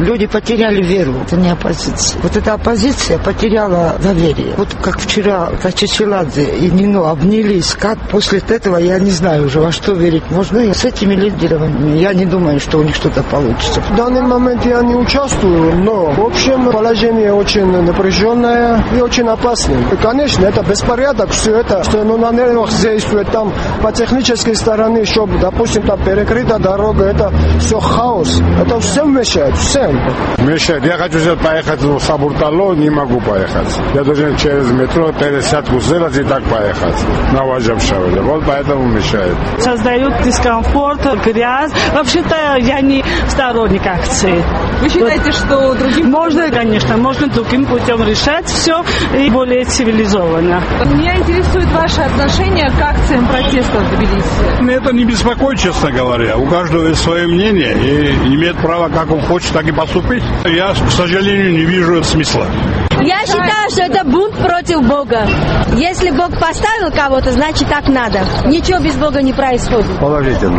Люди потеряли веру. Это не оппозиция. Вот эта оппозиция потеряла доверие. Вот как вчера Чичеладзе и Нино обнялись. Как после этого, я не знаю уже, во что верить можно. И с этими лидерами я не думаю, что у них что-то получится. В данный момент я не участвую, но в общем положение очень напряженное и очень опасное. И, конечно, это беспорядок, все это, что на нервах действует там по технической стороне, чтобы, допустим, там перекрыта дорога, это все хаос. Это всем мешает, всем. Мешает. Я хочу сейчас поехать в Сабуртало, не могу поехать. Я должен через метро пересадку сделать и так поехать на Ваджабшавеле. Вот поэтому мешает. Создают дискомфорт, грязь. Вообще-то я не сторонник акции. Вы считаете, что другим... Можно, конечно, можно другим путем решать все и более цивилизованно. Меня интересует ваше отношение к акциям протеста в Тбилиси. Меня это не беспокоит, честно говоря. У каждого есть свое мнение и имеет право, как он хочет, так и поступить. Я, к сожалению, не вижу смысла. Я считаю, что это бунт против Бога. Если Бог поставил кого-то, значит так надо. Ничего без Бога не происходит. Положительно.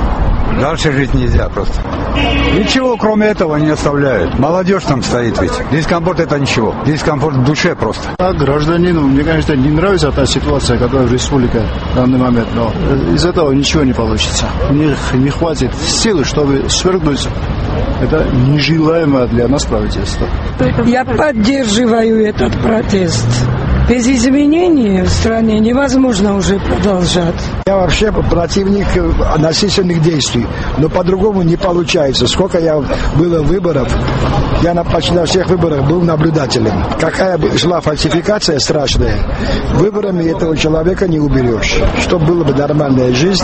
Дальше жить нельзя просто. Ничего кроме этого не оставляют. Молодежь там стоит ведь. Дискомфорт это ничего. Дискомфорт в душе просто. Как гражданину, мне, конечно, не нравится та ситуация, которая в республике в данный момент, но из этого ничего не получится. У них не хватит силы, чтобы свергнуть это нежелаемое для нас правительство. Я поддерживаю этот протест. Без изменений в стране невозможно уже продолжать. Я вообще противник насильственных действий, но по-другому не получается. Сколько я было выборов, я почти на всех выборах был наблюдателем. Какая шла фальсификация страшная, выборами этого человека не уберешь. Чтобы была бы нормальная жизнь,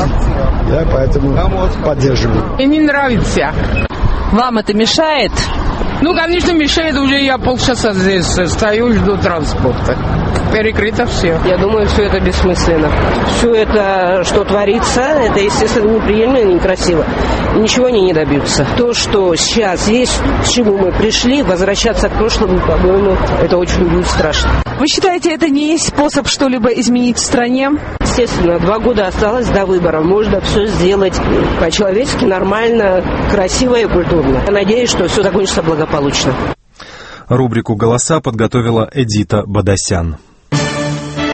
я поэтому поддерживаю. Мне не нравится. Вам это мешает? Ну, конечно, мешает. Уже я полчаса здесь стою, жду транспорта. Перекрыто все. Я думаю, все это бессмысленно. Все это, что творится, это, естественно, неприемлемо и некрасиво. И ничего они не добьются. То, что сейчас есть, к чему мы пришли, возвращаться к прошлому, по-моему, это очень будет страшно. Вы считаете, это не есть способ что-либо изменить в стране? Естественно, 2 года осталось до выборов. Можно все сделать по-человечески, нормально, красиво и культурно. Я надеюсь, что все закончится благополучно. Рубрику «Голоса» подготовила Эдита Бадасян.